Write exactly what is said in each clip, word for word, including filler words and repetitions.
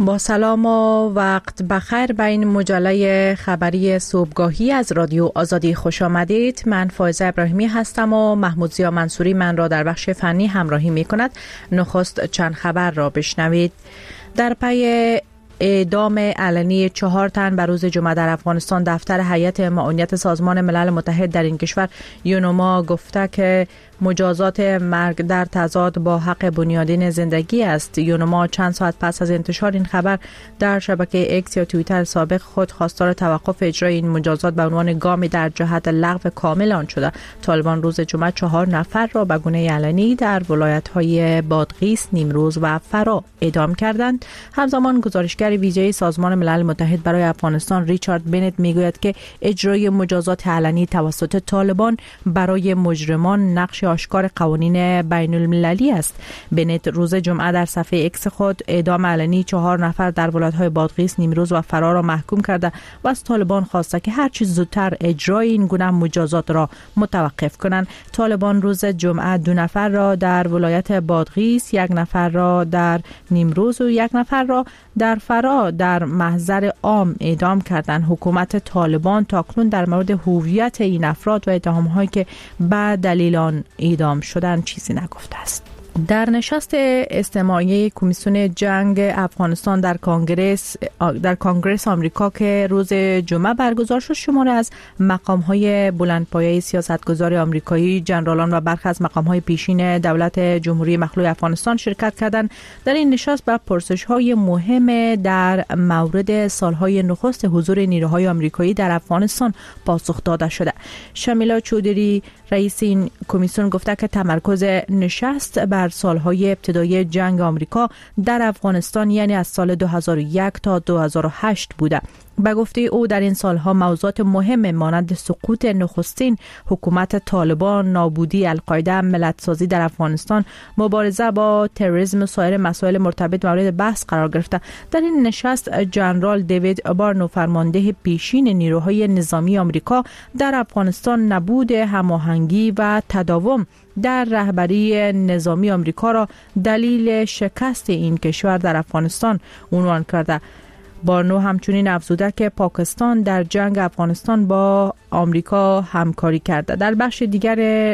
با سلام و وقت بخیر به این مجله خبری صبحگاهی از رادیو آزادی خوش آمدید. من فائزه ابراهیمی هستم و محمود زیا منصوری من را در بخش فنی همراهی می کند. نخست چند خبر را بشنوید. در پی اعدام علنی چهار تن بر روز جمعه در افغانستان، دفتر هیئت معاونیت سازمان ملل متحد در این کشور یونما گفته که مجازات مرگ در تضاد با حق بنیادین زندگی است. یونما چند ساعت پس از انتشار این خبر در شبکه اکس یا توییتر سابق خود خواستار توقف اجرای این مجازات به عنوان گامی در جهت لغو کامل آن شده. طالبان روز جمعه چهار نفر را به گونه علنی در ولایت‌های بادغیس، نیمروز و فرا اعدام کردند. همزمان گزارشگر ویژه سازمان ملل متحد برای افغانستان ریچارد بنت میگوید که اجرای مجازات علنی توسط طالبان برای مجرمان نقش آشکار قوانین بین المللی است. بنت روز جمعه در صفحه اکس خود اعدام علنی چهار نفر در ولایت‌های بادغیس، نیمروز و فرا را محکوم کرده و از طالبان خواسته که هر چه زودتر اجرای این گونه مجازات را متوقف کنند. طالبان روز جمعه دو نفر را در ولایت بادغیس، یک نفر را در نیمروز و یک نفر را در فرا در محضر عام اعدام کردند. حکومت طالبان تاکنون در مورد هویت این افراد و اتهام‌هایی که به دلیل آن اعدام شدن چیزی نگفته است. در نشست استماعی کمیسیون جنگ افغانستان در کنگره در کنگره آمریکا که روز جمعه برگزار شد، شماری از مقام‌های بلندپایه سیاستگزار آمریکایی، جنرالان و برخی از مقام‌های پیشین دولت جمهوری مخلوع افغانستان شرکت کردند. در این نشست به پرسش‌های مهم در مورد سالهای نخست حضور نیروهای آمریکایی در افغانستان پاسخ داده شده. شمیلا چودری رئیس این کمیسیون گفته که تمرکز نشست بر سالهای ابتدایی جنگ آمریکا در افغانستان یعنی از سال دو هزار و یک تا دو هزار و هشت بوده. به گفته او در این سالها موضوعات مهم مانند سقوط نخستین حکومت طالبان، نابودی القاعده، ملت‌سازی در افغانستان، مبارزه با تروریسم و سایر مسائل مرتبط مورد بحث قرار گرفته. در این نشست جنرال دیوید بارنو، فرمانده پیشین نیروهای نظامی آمریکا در افغانستان، نبود هماهنگی و تداوم در رهبری نظامی آمریکا را دلیل شکست این کشور در افغانستان عنوان کرده. بارنو همچنین افزوده که پاکستان در جنگ افغانستان با آمریکا همکاری کرده. در بخش دیگر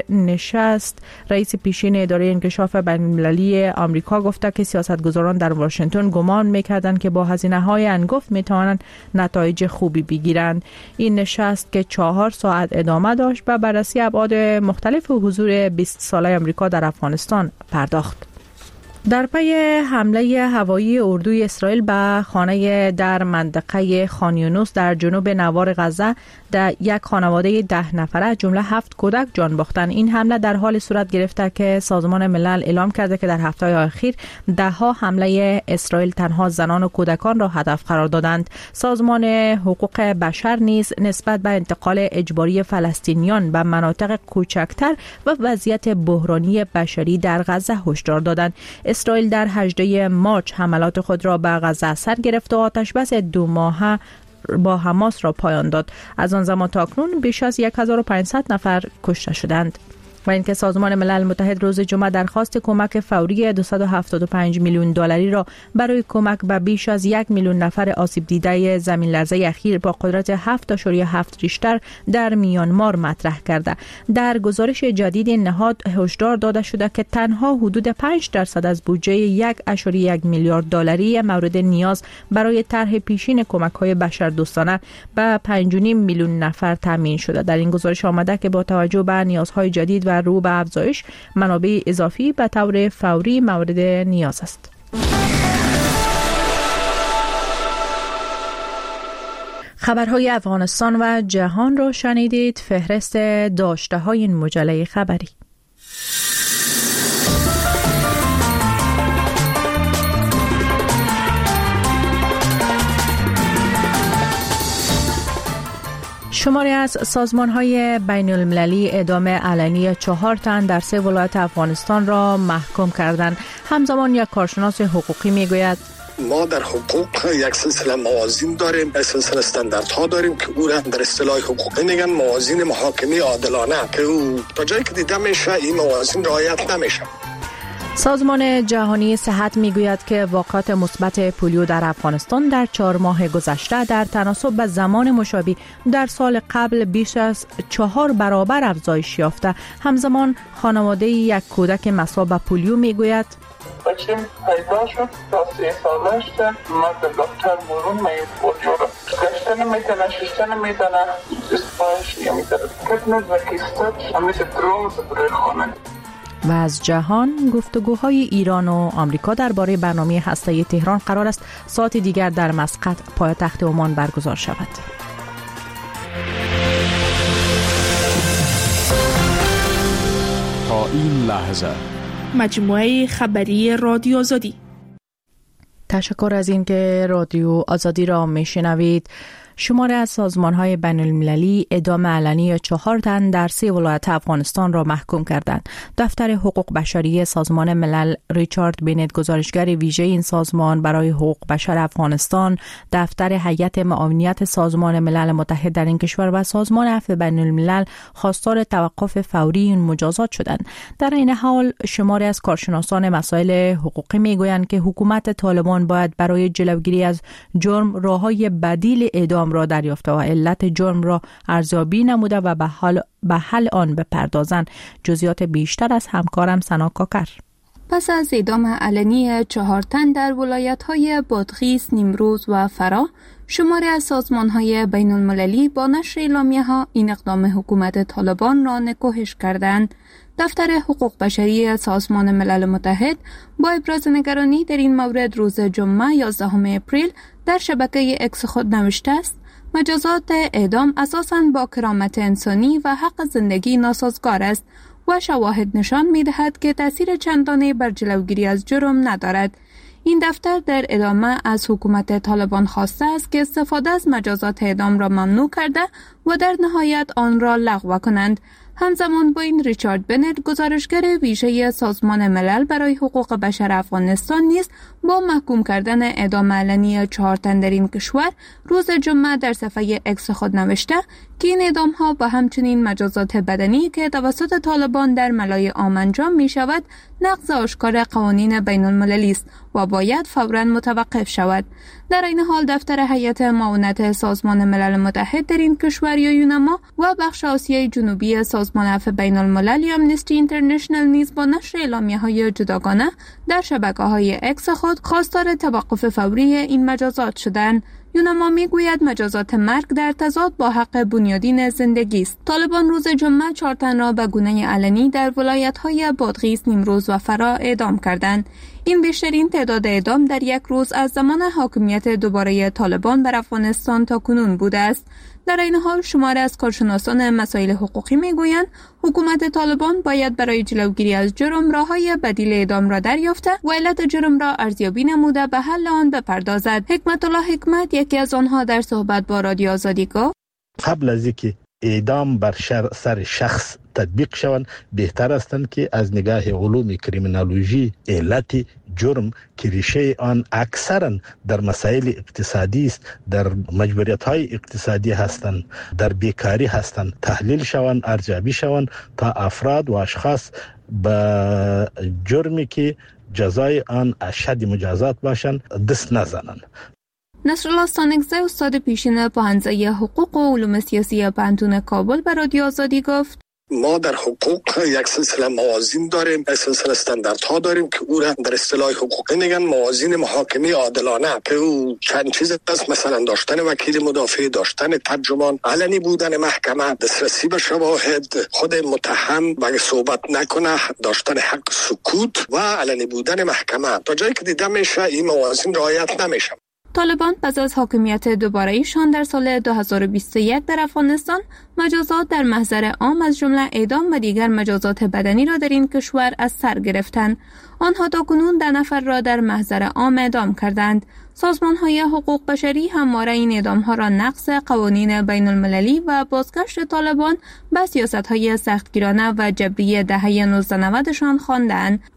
نشست رئیس پیشین اداره انکشاف بین‌المللی آمریکا گفته که سیاستگزاران در واشنگتن گمان می‌کردند که با هزینه‌های انگفت می‌توانند نتایج خوبی بگیرند. این نشست که چهار ساعت ادامه داشت به بررسی ابعاد مختلف حضور بیست ساله آمریکا در افغانستان پرداخت. در پی حمله هوایی اردوی اسرائیل به خانه در منطقه خان یونس در جنوب نوار غزه، در یک خانواده ده نفره جمله هفت کودک جان باختند. این حمله در حال صورت گرفته که سازمان ملل اعلام کرده که در هفته اخیر ده ها حمله اسرائیل تنها زنان و کودکان را هدف قرار دادند. سازمان حقوق بشر نیز نسبت به انتقال اجباری فلسطینیان به مناطق کوچکتر و وضعیت بحرانی بشری در غزه هشدار دادند. اسرائیل در هجدهم مارس حملات خود را به غزه سر گرفت و آتشبس دو ماهه با حماس را پایان داد. از آن زمان تا اکنون بیش از هزار و پانصد نفر کشته شدند. و اینکه سازمان ملل متحد روز جمعه درخواست کمک فوری دویست و هفتاد و پنج میلیون دلاری را برای کمک به بیش از یک میلیون نفر آسیب دیده زمین لرزه اخیر با قدرت هفت ممیز هفت ریشتر در میانمار مطرح کرده. در گزارش جدید نهاد هشدار داده شده که تنها حدود پنج درصد از بودجه یک ممیز یک میلیارد دلاری مورد نیاز برای طرح پیشین کمک‌های بشردوستانه به پنج و نیم میلیون نفر تامین شده. در این گزارش آمده که با توجه به نیازهای جدید و رو به افزایش منابع اضافی به طور فوری مورد نیاز است. خبرهای افغانستان و جهان را شنیدید. فهرست داشته های این مجله خبری. شماری از سازمان‌های بین‌المللی اعدام علنی چهار تن در سه ولایت افغانستان را محکوم کردند. همزمان یک کارشناس حقوقی میگوید ما در حقوق یک سلسله موازین داریم، یک سلسله استانداردها داریم که او را در اصطلاح حقوقی میگن موازین محاکمه عادلانه، که او تا جایی که دیده میشه این موازین رعایت نمیشه. سازمان جهانی صحت میگوید که واقعات مثبت پولیو در افغانستان در چهار ماه گذشته در تناسب به زمان مشابه در سال قبل بیش از چهار برابر افزایش یافته. همزمان خانواده یک کودک مصاب به پولیو میگوید بچیم پیدا شد تا سه سالش در مرد دکتر برون میید پولیو را گشتن میتونه ششتن میتونه اسپایش یا میتونه کتنز و کستت همیشه دروز برای خانه. و از جهان گفتگوهای ایران و آمریکا درباره برنامه هسته‌ای تهران قرار است ساعت دیگر در مسقط پایتخت عمان برگزار شود. تا این لحظه مجموعه خبری رادیو آزادی. تشکر از اینکه رادیو آزادی را میشنوید. شماری از سازمان‌های بین‌المللی اعدام علنی چهار تن در سه ولایت افغانستان را محکوم کردند. دفتر حقوق بشری سازمان ملل ریچارد بنت گزارشگر ویژه این سازمان برای حقوق بشر افغانستان، دفتر هیئت معاونیت سازمان ملل متحد در این کشور و سازمان عفو بین‌الملل خواستار توقف فوری این مجازات شدند. در این حال شماری از کارشناسان مسائل حقوقی میگویند که حکومت طالبان باید برای جلوگیری از جرم راه‌های بدیل اعدام را دریافته و علت جرم را ارزیابی نموده و به حل به حل آن بپردازند. جزئیات بیشتر از همکارم سنا کاکر. پس از اعدام علنی چهار تن در ولایت‌های بادغیس، نیمروز و فرا، شماری از سازمان‌های بین‌المللی با نشر اعلامیه‌ها این اقدام حکومت طالبان را نکوهش کردند. دفتر حقوق بشری سازمان ملل متحد با ابراز نگرانی در این مورد روز جمعه یازدهم اپریل در شبکه اکس خود نوشته است: مجازات اعدام اساساً با کرامت انسانی و حق زندگی ناسازگار است و شواهد نشان می‌دهد که تأثیر چندانی بر جلوگیری از جرم ندارد. این دفتر در ادامه از حکومت طالبان خواسته است که استفاده از مجازات اعدام را ممنوع کرده و در نهایت آن را لغو کنند. همزمان با این ریچارد بنت گزارشگر ویژه سازمان ملل برای حقوق بشر افغانستان نیز با محکوم کردن اعدام علنی چهار تن در این کشور روز جمعه در صفحه اکس خود نوشته که این اعدام ها با همچنین مجازات بدنی که توسط طالبان در ملای عام انجام می شود نقض آشکار قوانین بین المللی است و باید فوراً متوقف شود. در این حال دفتر هیئت معاونت سازمان ملل متحد در این کشور یا یونما و بخش آسیای جنوبی سازمان عفو بین الملل یا امنستی اینترنشنال نیز با نشر اعلامیه‌های جداگانه در شبکه‌های اکس خود خواستار توقف فوری این مجازات شدند. یونما میگوید مجازات مرگ در تضاد با حق بنیادین زندگی است. طالبان روز جمعه چهار تن را به گونه علنی در ولایت‌های بادغیس، نیمروز و فرا اعدام کردند. این بیشترین تعداد اعدام در یک روز از زمان حاکمیت دوباره طالبان بر افغانستان تا کنون بوده است. در این حال شماری از کارشناسان مسائل حقوقی میگویند حکومت طالبان باید برای جلوگیری از جرم راههای بدیل اعدام را دریافته و علت جرم را ارزیابی نموده به حل آن بپردازد. حکمت الله حکمت یکی از آنها در صحبت با رادیو آزادی گفت: قبل از اینکه اعدام بر سر شخص تطبیق شوند بهتر استند که از نگاه علوم کریمینالوژی علت جرم که ریشه آن اکثرا در مسائل اقتصادی است، در مجبوریت‌های اقتصادی هستند، در بیکاری هستند، تحلیل شوند، ارزیابی شوند تا افراد و اشخاص به جرمی که جزای آن اشد مجازات باشند دست نزنند. نصرالله سانگزه استاد پیشین پوهنځی حقوق و علوم سیاسی پوهنتون کابل به رادیو آزادی گفت: ما در حقوق یک سلسله موازین داریم، یک سلسله استانداردها داریم که او را در اصطلاح حقوقی میگن موازین محاکمه عادلانه، که او چند چیز است، مثلا داشتن وکیل مدافع، داشتن ترجمان، علنی بودن محکمه، دسترسی به شواهد، خود متهم اگه صحبت نکنه داشتن حق سکوت و علنی بودن محکمه. تا جایی که دیده میشه این موازین رعایت نمیشه. طالبان پس از حاکمیت دوباره ایشان در سال دو هزار و بیست و یک در افغانستان مجازات در محضر عام از جمله اعدام و دیگر مجازات بدنی را در این کشور از سر گرفتند. آنها تاکنون ده نفر را در محضر عام اعدام کردند. سازمان‌های حقوق بشری همواره این اعدام‌ها را نقض قوانین بین المللی و بازگشت طالبان به سیاست‌های سختگیرانه و جبری دهه نوزده نود شان خواندند.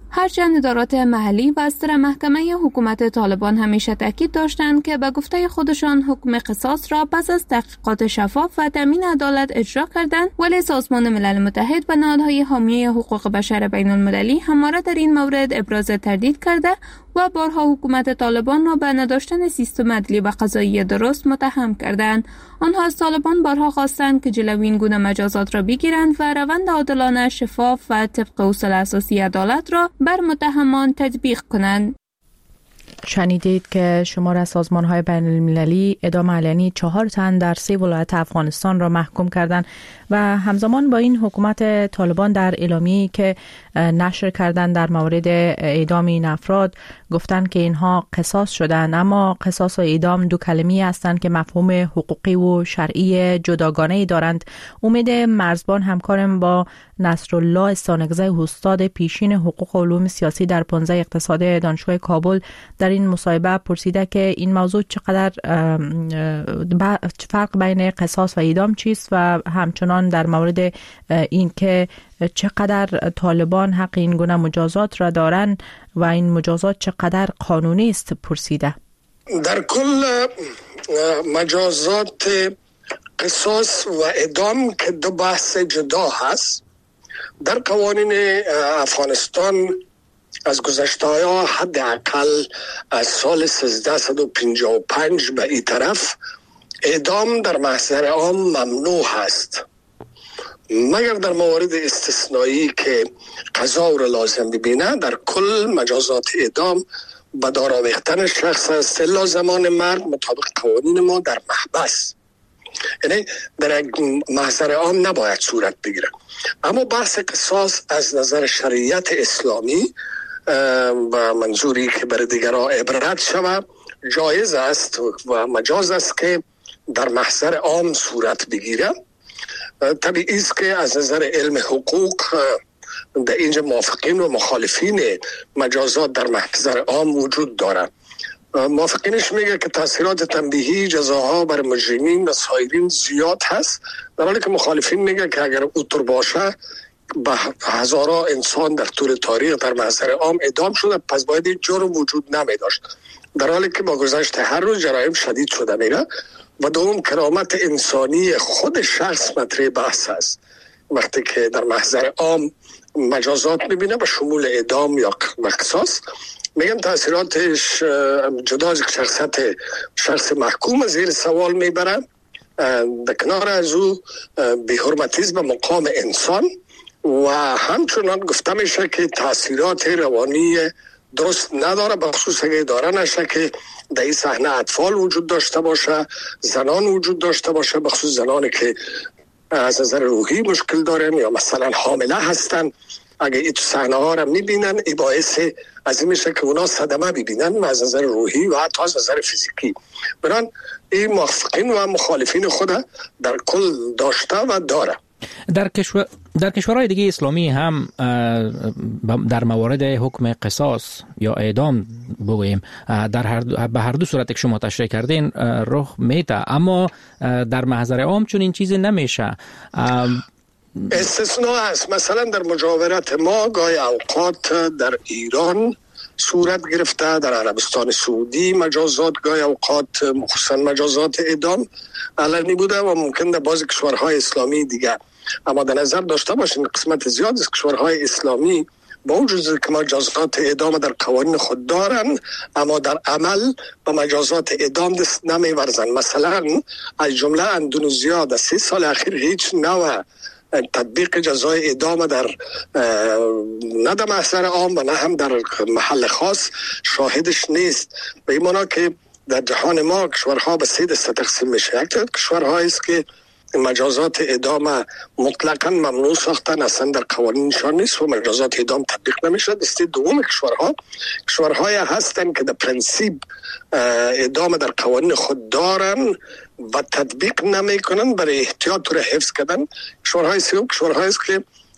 هرچند ادارات محلی و از طرف محکمه حکومت طالبان همیشه تاکید داشتند که به گفته خودشان حکم قصاص را پس از تحقیقات شفاف و تامین عدالت اجرا کردند، ولی سازمان ملل متحد و نهادهای حامی حقوق بشر بین المللی همواره در این مورد ابراز تردید کرده و بارها حکومت طالبان را به نداشتن سیستم عدلی و قضایی درست متهم کردند. آنها از طالبان بارها خواستند که جلوی این گونه مجازات را بگیرند و روند عادلانه، شفاف و طبق اصول اساسی عدالت را بر متهمان تطبیق کنند. شنیدید که شمار از سازمان‌های بین المللی اعدام علنی چهار تن در سه ولایت افغانستان را محکوم کردند و همزمان با این حکومت طالبان در اعلامیه‌ای که نشر کردند در مورد اعدام این افراد گفتند که اینها قصاص شدند، اما قصاص و اعدام دو کلمه‌ای هستند که مفهوم حقوقی و شرعی جداگانه‌ای دارند. امید مرزبان همکارم با نصرالله استانگزی استاد پیشین حقوق و علوم سیاسی در پانزده اقتصاد دانشگاه کابل در این مصاحبه پرسیده که این موضوع چقدر فرق بین قصاص و اعدام چیست و همچنان در مورد این که چقدر طالبان حق این گونه مجازات را دارند و این مجازات چقدر قانونی است پرسیده. در کل مجازات قصاص و اعدام که دو بحث جدا هست، در قوانین افغانستان از گذشته ها حداقل از سال سیزده پنجاه و پنج به این طرف اعدام در محضر عام ممنوع هست، مگر در موارد استثنایی که قضا را لازم ببینه. در کل مجازات اعدام به دار آویختن شخص است الا زمان مرگ مطابق قوانین ما در محبس، یعنی در محضر عام نباید صورت بگیره. اما بحث قصاص از نظر شریعت اسلامی و منظوری که برای دیگران عبرت شود جایز است و مجاز است که در محضر عام صورت بگیره. طبیعی است که از نظر علم حقوق در اینجا موافقین و مخالفین مجازات در محضر عام وجود دارد. موافقینش میگه که تاثیرات تنبیهی جزاها بر مجرمین و سایرین زیاد هست، در حالی که مخالفین میگه که اگر اوتر باشه به هزاران انسان در طول تاریخ در محضر عام اعدام شده، پس باید این جرم وجود نمی داشت، در حالی که با گذشت هر روز جرایم شدید شده میره. و دوم کرامت انسانی خود شخص مطرح بحث است. وقتی که در محضر عام مجازات میبینه به شمول اعدام یا قصاص، میگن تاثیراتش جدا از شخصیت شخص محکوم زیر سوال میبره، در کنار از او بی‌حرمتیزم مقام انسان و همچنان گفته میشه که تاثیرات روانی درست نداره، بخصوص اگه داره نشه که در این صحنه اطفال وجود داشته باشه، زنان وجود داشته باشه، بخصوص زنانی که از نظر روحی مشکل دارن یا مثلا حامله هستن. اگه این صحنه ها رو میبینن این باعث از این میشه که اونا صدمه ببینن از نظر روحی و حتی از نظر فیزیکی. بران این موافقین و مخالفین خود در کل داشته و داره. در کشور در کشورهای دیگه اسلامی هم در موارد حکم قصاص یا اعدام بگوییم در هر به هر دو صورت که شما تشریح کردین رخ میده، اما در محضر عام چون این چیزی نمیشه. استثناء است. مثلا در مجاورت ما گاهی اوقات در ایران صورت گرفته، در عربستان سعودی مجازات گاهی اوقات مخصوصا مجازات اعدام علنی بوده و ممکن در بعضی کشورهای اسلامی دیگه. اما در نظر داشته باشین قسمت زیاد از کشورهای اسلامی با وجود که مجازات اعدام در قوانین خود دارن، اما در عمل با مجازات اعدام دست نمیورزن. مثلا از جمله اندونزیا در سی سال اخیر هیچ نوع تطبیق جزای اعدام در نه در محضر عام و نه هم در محل خاص شاهدش نیست. به این معنی که در جهان ما کشورها به سه دسته تقسیم میشه. یک کشورهایی است که مجازات اعدام مطلقاً ممنوع ساختن، اصلا در قوانینشان نیست و مجازات اعدام تطبیق نمیشه. دسته دوم کشورها کشورهای هستند که در پرنسیپ اعدام در قوانین خود دارن و تطبیق نمیکنن برای احتیاط رو حفظ کردن. کشورهای سوم کشورهایی است که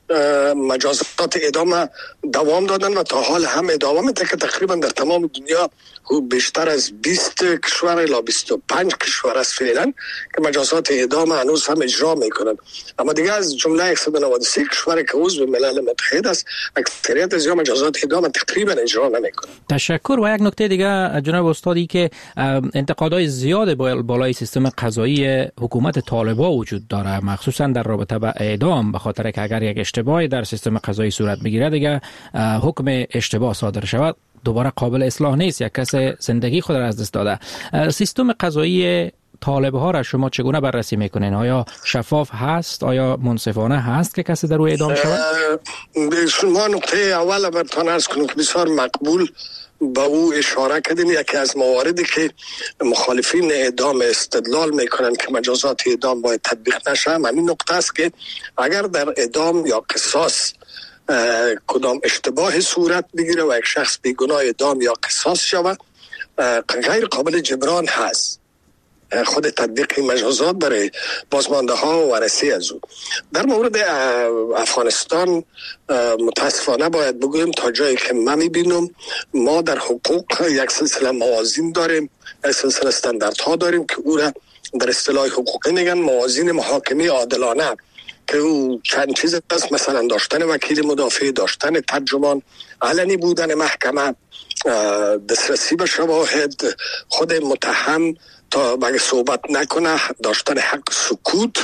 مجازات اعدام دوام دادن و تا حال هم ادامه میده که تقریبا در تمام دنیا بیشتر از بیست کشور الی بیست و پنج کشور است فعلا که مجازات اعدام هنوز هم اجرا میکنن. اما دیگه از جمله صد و نود و سه کشور که عضو ملل متحد است اکثریت از مجازات اعدام تقریبا اجرا نمیکنن. تشکر. و یک نکته دیگه جناب استادی که انتقادهای زیاد بالای سیستم قضایی حکومت طالبان وجود داره، مخصوصا در رابطه با اعدام، به خاطر که اگر یک اشتباهی در سیستم قضایی صورت بگیره دیگه حکم اشتباه صادر شود دوباره قابل اصلاح نیست، یک کس زندگی خود را از دست داده. سیستم قضایی طالب ها را شما چگونه بررسی میکنین؟ آیا شفاف هست؟ آیا منصفانه هست که کسی در روی اعدام شود؟ شما نقطه اول برتان عرض کنم که بسیار مقبول با او اشاره کردین. یکی از مواردی که مخالفین اعدام استدلال میکنن که مجازات اعدام باید تطبیق نشه همین نقطه است که اگر در اعدام یا قصاص کدام اشتباه صورت بگیره و یک شخص بیگناه اعدام یا قصاص شود غیر قابل جبران هست خود تطبیق مجازات برای بازمانده ها و ورثه از او. در مورد افغانستان متاسفانه باید بگویم تا جایی که من میبینم ما در حقوق یک سلسله موازین داریم، یک سلسله استانداردها داریم که او را در اصطلاح حقوقی میگن موازین محاکمه عادلانه که او چند چیز است، مثلا داشتن وکیل مدافع، داشتن ترجمان، علنی بودن محکمه، دسترسی به شواهد، خود متهم تا بگه صحبت نکنه، داشتن حق سکوت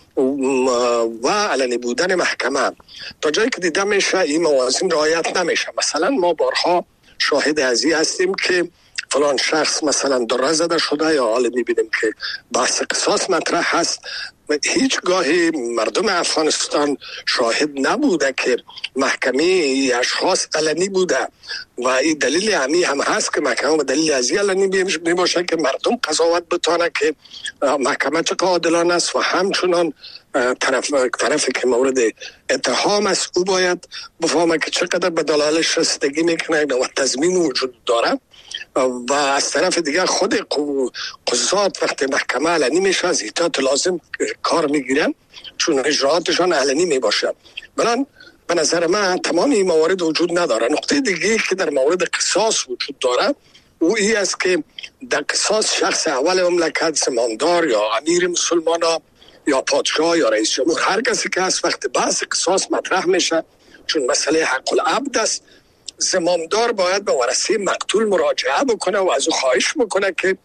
و علنی بودن محکمه. تا جایی که دیده میشه این موازین رعایت نمیشه. مثلا ما بارها شاهد ازی هستیم که فلان شخص مثلا دره زده شده یا حالا میبینیم که بحث قصاص مطرح هست، هیچ گاهی مردم افغانستان شاهد نبوده که محکمه اشخاص علنی بوده و این دلیل همی هم هست که محکمه به دلیل ازی علنی میباشه که مردم قضاوت بتانه که محکمه چقدر عادلانه است و همچنان طرف طرفی که مورد اتهام است او باید بفهمه که چقدر به دلایلش رسیدگی میکنه و تضمین وجود داره. و از طرف دیگه خود قضات وقتی محکمه علنی میشه از احتیاط لازم کار میگیرن چون اجراعاتشان علنی میباشه. بنابراین به نظر من تمام این موارد وجود نداره. نقطه دیگه که در مورد قصاص وجود داره او ای است که در قصاص شخص اول مملکت، زمامدار یا امیر مسلمانا یا پادشاه یا رئیس جمهور، هر کسی که از وقت بحث قصاص مطرح میشه چون مسئله حق العبد است، زمامدار باید به ورثه مقتول مراجعه بکنه و از او خواهش بکنه که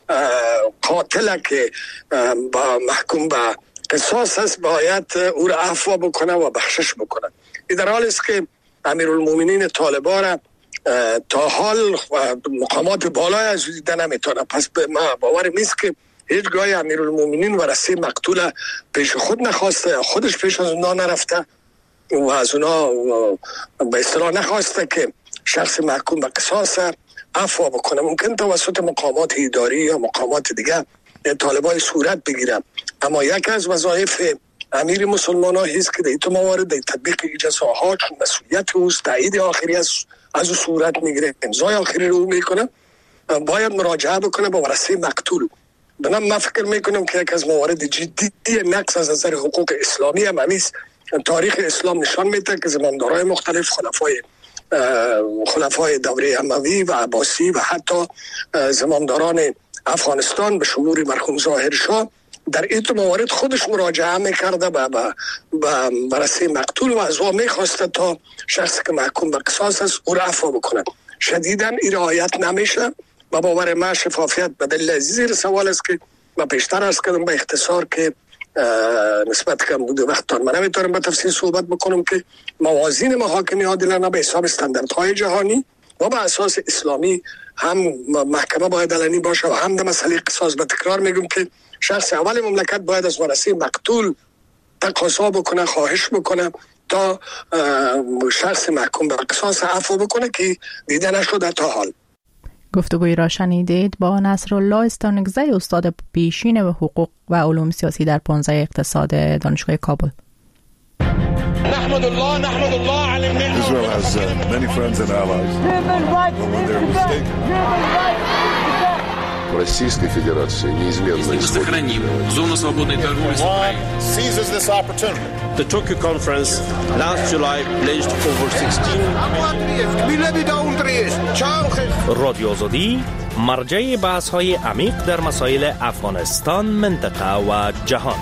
قاتل که با محکوم به قصاص است باید او را عفو بکنه و بخشش بکنه. این در حالی است که امیرالمومنین طالبان را تا حال مقامات بالای از دیده نمیتونه. پس به ما باور نیست که هیچگاه امیرالمومنین ورثه مقتول پیش خود نخواسته، خودش پیش از اونا نرفته و از اونا به اصطلاح نخواسته که شخص محکوم به قصاص عفو بکنه. ممکن توسط مقامات اداری یا مقامات دیگه طالبای صورت بگیرن، اما یک از وظایف امیر مسلمان ها هست که در این موارد در تطبیق جزاها چون مسئولیت اوست، تایید آخری از از او صورت میگیره، امضای آخری رو میکنه، باید مراجعه بکنه با ورثه مقتول. بنابراین من فکر میکنم که یک از موارد جدی نقص از نظر حقوق اسلامی هم همیست. تاریخ اسلام نشان میده که زمامدارای مختلف، خلفای خلفای دوره اموی و عباسی و حتی زمامداران افغانستان به شمول مرحوم ظاهرشاه در این موارد خودش مراجعه میکرده به به ورثه مقتول و از او میخواسته تا شخصی که محکوم به قصاص است او را عفو بکنه. شدیداً این رعایت نمیشه و باور من شفافیت به دلیل زیر سوال است که من پیشتر عرض کردم به اختصار که نسبت کم بوده وقت من نمیتونم به تفصیل صحبت بکنم که موازین محاکمه عادلانه به حساب استانداردهای جهانی و به اساس اسلامی هم محکمه باید علنی باشه و هم در مسئله قصاص به تکرار میگم که شخص اول مملکت باید از ورثه مقتول تقاضا بکنه، خواهش بکنه تا شخص محکوم به قصاص عفو بکنه که دیده نشده تا حال. گفتگوی را شنیدید با نصرالله استانکزی، استاد پیشین و حقوق و علوم سیاسی در پانزده اقتصاد دانشگاه کابل. نحمد الله نحمد الله علی النعمة. Israel has uh, many friends and allies. But when they're mistaken. в Российской Федерации неизменно сохраним зону свободной торговли с Украиной. Seizes this opportunity. The Tokyo conference last July pledged over sixteen رادیو آزادی مرجع بحث‌های عمیق در مسائل افغانستان، منطقه و جهان.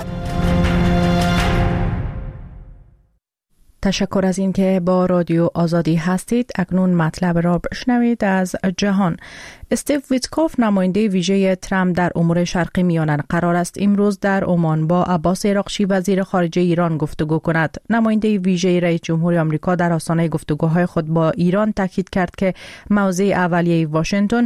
تشکر از این که با رادیو آزادی هستید. اکنون مطلب را بشنوید از جهان. استیو ویتکوف نماینده ویژه ترامپ در امور شرقی میانه قرار است امروز در عمان با عباس عراقچی وزیر خارجه ایران گفتگو کند. نماینده ویژه رئیس جمهور آمریکا در آستانه گفتگوهای خود با ایران تاکید کرد که موضع اولیه واشنگتن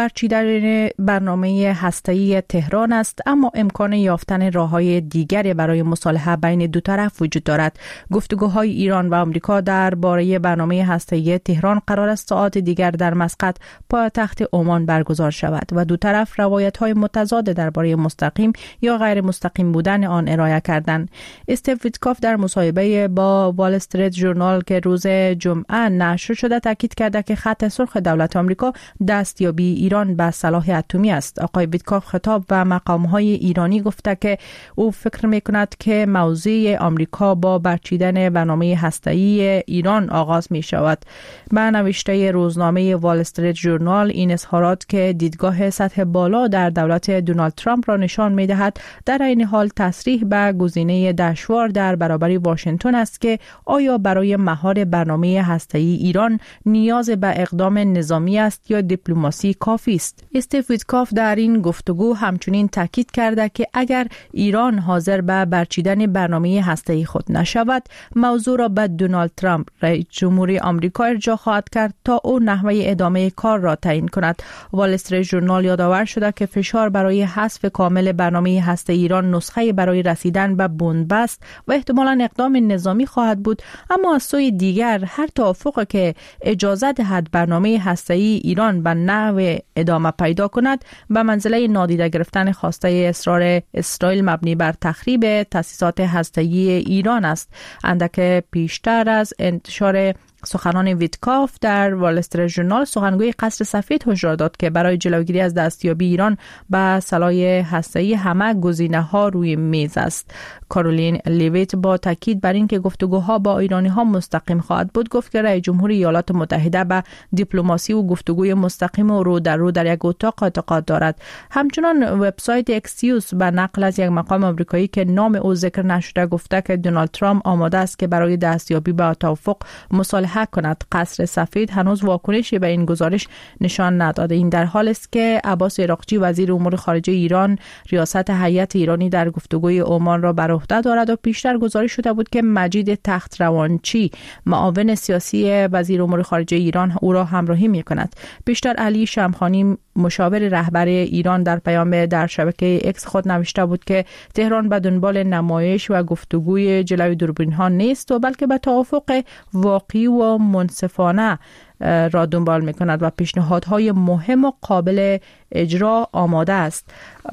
برچیدن برنامه هسته‌ای تهران است، اما امکان یافتن راه‌های دیگری برای مصالحه بین دو طرف وجود دارد. گفتگوهای ایران و آمریکا درباره برنامه هسته‌ای تهران قرار است ساعات دیگر در مسقط پایتخت عمان برگزار شود و دو طرف روایت‌های متضاد درباره مستقیم یا غیر مستقیم بودن آن ارائه کردند. استیو ویتکوف در مصاحبه با وال استریت ژورنال که روز جمعه نشر شده تاکید کرده که خط سرخ دولت آمریکا دستیابی ایران به سلاح اتمی است. آقای ویتکوف خطاب به مقام‌های ایرانی گفته که او فکر می‌کند که موضوع آمریکا با برچیدن برنامه هسته‌ای ایران آغاز می‌شود. به نوشته روزنامه وال استریت ژورنال این اظهارات که دیدگاه سطح بالا در دولت دونالد ترامپ را نشان می‌دهد در این حال تصریح به گزینه دشوار در برابر واشنگتن است که آیا برای مهار برنامه هسته‌ای ایران نیاز به اقدام نظامی است یا دیپلماسی کافی است. استیو ویتکوف در این گفتگو همچنین تاکید کرده که اگر ایران حاضر به برچیدن برنامه هسته‌ای خود نشود، موضوع را به دونالد ترامپ رئیس جمهور آمریکا ارجاع خواهد کرد تا او نحوه ادامه کار را تعیین کند. وال استریت ژورنال یادآور شده که فشار برای حذف کامل برنامه هسته ایران نسخه برای رسیدن به بنبست و احتمالاً اقدام نظامی خواهد بود، اما از سوی دیگر هر توافقی که اجازه دهد برنامه هسته ایران به نحو ادامه پیدا کند به منزله نادیده گرفتن خواسته اصرار اسرائیل مبنی بر تخریب تأسیسات هسته‌ای ایران است. اندک پیشتر از انتشار سخنان ویتکوف در وال استریت ژورنال، سخنگوی قصر سفید هشدار داد که برای جلوگیری از دستیابی ایران به سلاح هسته‌ای همه گزینه‌ها روی میز است. کارولین لیویت با تاکید بر اینکه گفتگوها با ایرانی‌ها مستقیم خواهد بود گفت که رئیس جمهور ایالات متحده به دیپلماسی و گفتگوی مستقیم و رو در رو در یک اتاق اعتقاد دارد. همچنان وبسایت اکسیوس به نقل از یک مقام آمریکایی که نام او ذکر نشده گفته که دونالد ترامپ آماده است که برای دستیابی به توافق مصالحه کند. قصر سفید هنوز واکنشی به این گزارش نشان نداده. این در حال است که عباس عراقچی وزیر امور خارجه ایران ریاست هیئت ایرانی در گفتگوی عمان را بر عهده دارد و پیشتر گزارش شده بود که مجید تخت روانچی معاون سیاسی وزیر امور خارجه ایران او را همراهی می‌کند. پیشتر علی شمخانی مشاور رهبر ایران در پیام در شبکه اکس خود نوشته بود که تهران به دنبال نمایش و گفتگوی جلوی دوربین‌ها نیست و بلکه به توافق واقعی و منصفانه را دنبال می‌کند و پیشنهادهای مهم و قابل اجرا آماده است.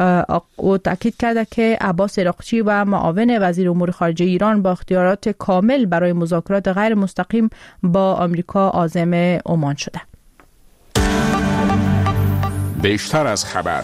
او تاکید کرده که عباس عراقچی و معاون وزیر امور خارجه ایران با اختیارات کامل برای مذاکرات غیر مستقیم با آمریکا عازم عمان شده. بیشتر از خبر.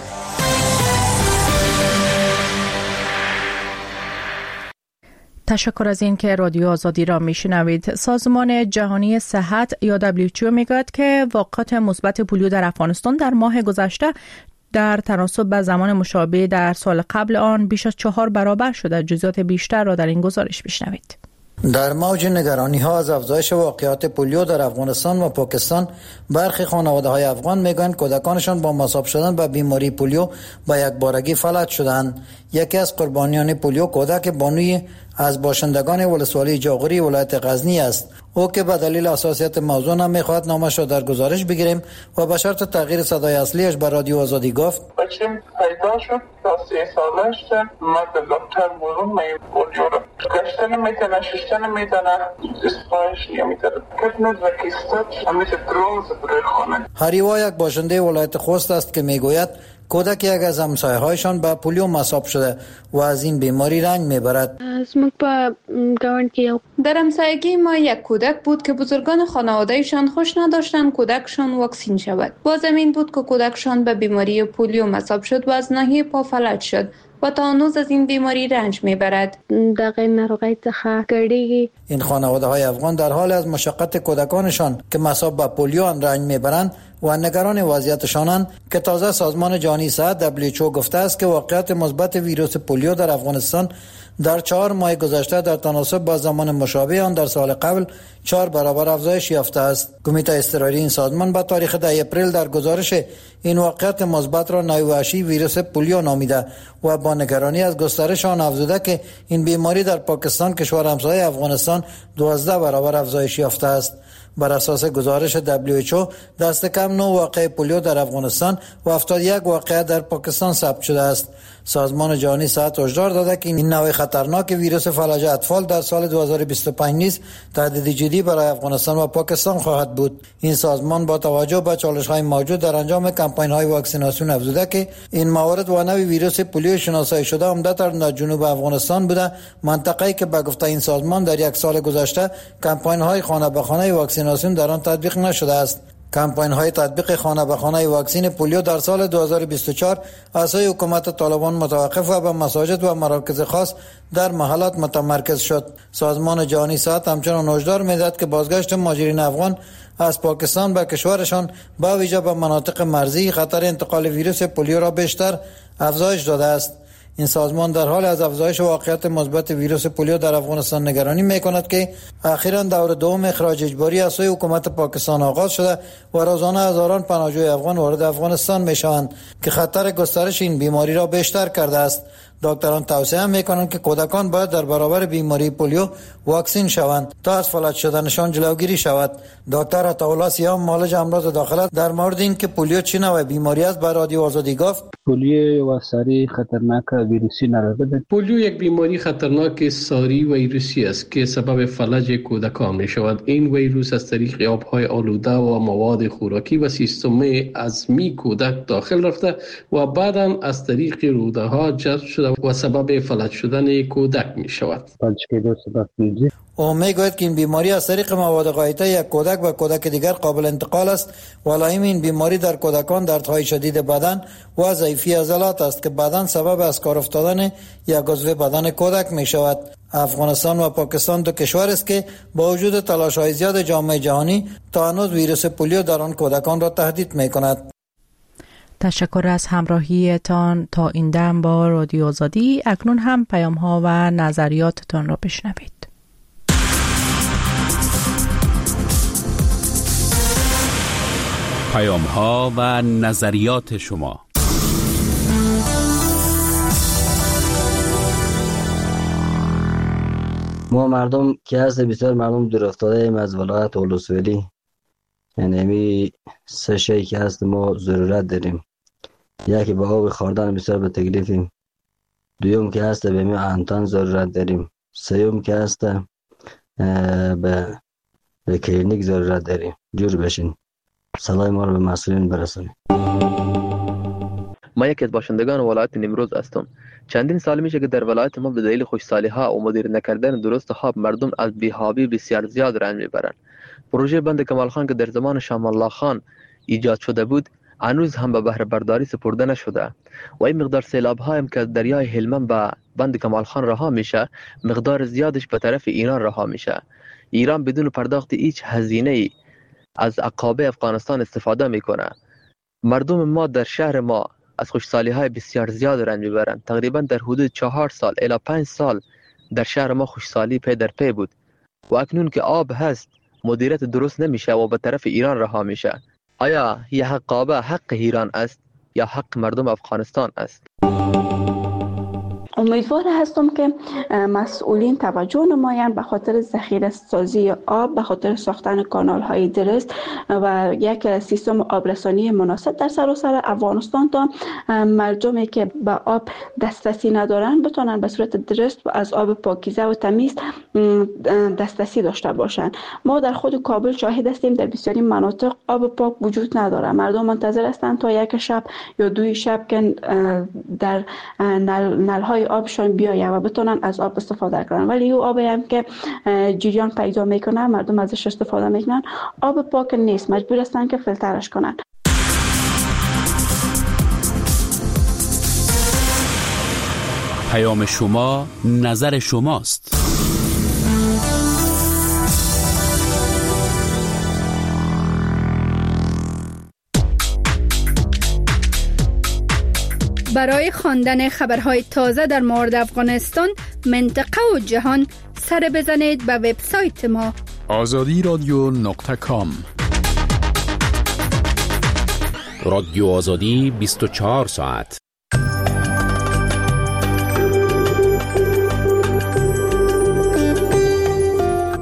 تشکر از این که رادیو آزادی را میشنوید. سازمان جهانی صحت یا دبلیو اچ او میگوید که واقعات مثبت پولیو در افغانستان در ماه گذشته در تناسب به زمان مشابه در سال قبل آن بیش از چهار برابر شده. جزئیات بیشتر را در این گزارش بشنوید. در موج نگرانی ها از افزایش واقعات پولیو در افغانستان و پاکستان، برخی خانواده های افغان میگویند کودکانشان با مصاب شدن به بیماری پولیو با یک بارگی فلج شدند. یکی از قربانیان پولیو کودک بانوی از باشندگان ولسوالی جاغوری ولایت غزنی است. او که به دلیل حساسیت موضوع نمیخواهد نامش را در گزارش بگیریم و به شرط تغییر صدای اصلیش به رادیو آزادی گفت بچیم پیدا شد تا سه سالش مرد دکتر برون می پولیو را گشتن میتونه ششتن میتونه اسپایش نمیتونه کتنز و کستت همیشه دروز بره خانه. هریوا یک باشنده ولایت خوست است که میگوید کودک یک از همسایه هایشان به پولیو مصاب شده و از این بیماری رنج میبرد. در همسایگی ما یک کودک بود که بزرگان خانوادهشان خوش نداشتند کودکشان واکسین شود. با زمین بود که کودکشان به بیماری پولیو مصاب شد و از ناحیه پا فلج شد و تا هنوز از این بیماری رنج میبرد. این خانواده های افغان در حال از مشقت کودکانشان که مصاب به پولیو رنج میبرند و نگران وضعیتشانند که تازه سازمان جهانی صحت دبلیو اچ او گفته است که واقعیت مثبت ویروس پولیو در افغانستان در چهار ماه گذشته در تناسب با زمان مشابه آن در سال قبل چهار برابر افزایش یافته است. کمیته اضطراری این سازمان به تاریخ ده اپریل در گزارش این واقعیت مثبت را نوعی ویروس پولیو نامیده و با نگرانی از گسترش آن افزوده که این بیماری در پاکستان کشور همسایه افغانستان دوازده برابر افزایش یافته است. بر اساس گزارش دبلیو اچ او دست کم نه واقعه پولیو در افغانستان و هفتاد و یک واقعه در پاکستان ثبت شده است. سازمان جهانی صحت هشدار داده که این نوع خطرناک ویروس فلج اطفال در سال دو هزار و بیست و پنج نیز تهدید جدی برای افغانستان و پاکستان خواهد بود. این سازمان با توجه به چالش‌های موجود در انجام کمپاین‌های واکسیناسیون افزوده که این موارد و نوع ویروس پولیو شناسایی شده عمدتاً در جنوب افغانستان بوده، منطقه‌ای که به گفته این سازمان در یک سال گذشته کمپاین‌های خانه به خانه واکسیناسیون در آن تطبیق نشده است. کمپاین های تطبیق خانه به خانه واکسین پولیو در سال دو هزار و بیست و چهار از سوی حکومت طالبان متوقف و به مساجد و مراکز خاص در محلات متمرکز شد. سازمان جهانی صحت همچنان هشدار می‌دهد که بازگشت مهاجرین افغان از پاکستان به کشورشان با ویژه به مناطق مرزی خطر انتقال ویروس پولیو را بیشتر افزایش داده است. این سازمان در حال از افزایش واقعیت مثبت ویروس پولیو در افغانستان نگرانی می‌کند که اخیراً دور دوم اخراج اجباری از سوی حکومت پاکستان آغاز شده و روزانه هزاران پناهجوی افغان وارد افغانستان می‌شوند که خطر گسترش این بیماری را بیشتر کرده است. دکتران توصیه می‌کنند که کودکان باید در برابر بیماری پولیو واکسین شوند تا از فلج شدنشان جلوگیری شود. دکتر عطاالله سیام معالج امراض داخله در مورد اینکه پولیو چه نوع بیماری است به رادیو آزادی گفت: پولیو و ساری خطرناک ویروسی نرده. پولیو یک بیماری خطرناک ساری ویروسی است که سبب فلج کودکان می شود. این ویروس از طریق آبهای آلوده و مواد خوراکی و سیستم عظمی کودک داخل رفته و بعداً از طریق روده ها جذب شده و سبب فلج شدن کودک می شود. او میگوید که این بیماری از طریق مواد غایطه یک کودک و کودک دیگر قابل انتقال است و علائم این بیماری در کودکان دردهای شدید بدن و ضعیفی عضلات است که بعداً سبب از کار افتادن یک عضو بدن کودک می شود. افغانستان و پاکستان دو کشور است که با وجود تلاش‌های زیاد جامعه جهانی تا هنوز ویروس پولیو در آن کودکان را تهدید می کند. تشکر از همراهیتان تا این دم با رادیو آزادی. اکنون هم پیام ها و نظریاتتان را بشنوید. پیام ها و نظریات شما. ما مردم که هست بسیار مردم دور افتاده ایم از ولایت اولوسویلی، یعنی امی سه شی که هست ما ضرورت داریم. یکی به آب خوردن بسیار به تکلیفیم، دویم که هست به می انتان ضرورت داریم، سوم که هست به به کلینیک ضرورت داریم. جور بشین، صدای ما رو به مسئولین برسونید. ما یکی از باشندگان ولایت نیمروز هستم. چندین سال میشه که در ولایت ما به دلیل خوشسالی ها و مدیر نکردن درست خواب مردم از بی‌حابی بسیار زیاد رنج میبرند. پروژه بند کمال خان که در زمان شام الله خان ایجاد شده بود هنوز هم به بهره برداری سپرده نشده و این مقدار سیلاب هایم که دریای هلمند به بند کمال خان رها میشه مقدار زیادش به طرف ایران رها میشه. ایران بدون پرداخت هیچ هزینه ای از عقابه افغانستان استفاده میکنه. مردم ما در شهر ما از خوشسالی های بسیار زیاد رنج میبرند. تقریبا در حدود چهار سال الی پنج سال در شهر ما خوشسالی پی در پی بود و اکنون که آب هست مدیریت درست نمیشه و به طرف ایران رها میشه. آیا یه عقابه حق ایران است یا حق مردم افغانستان است؟ امیدوار هستم که مسئولین توجه نمایند به خاطر ذخیره سازی آب، به خاطر ساختن کانال های درست و یک سیستم آبرسانی مناسب در سراسر افغانستان تا مردمی که به آب دسترسی ندارن بتونن به صورت درست و از آب پاکیزه و تمیز دسترسی داشته باشند. ما در خود کابل شاهد هستیم در بسیاری مناطق آب پاک وجود نداره. مردم منتظر هستند تا یک شب یا دوی شب که در نل نل‌های آبشان بیایه و بتونن از آب استفاده کنن، ولی او آبی هم که جریان پیدا میکنه مردم ازش استفاده میکنن آب پاک نیست، مجبور هستن که فیلترش کنن. پیام شما نظر شماست. برای خواندن خبرهای تازه در مورد افغانستان، منطقه و جهان سر بزنید به وبسایت ما آزادی رادیو نقطه کام. رادیو آزادی بیست و چهار ساعت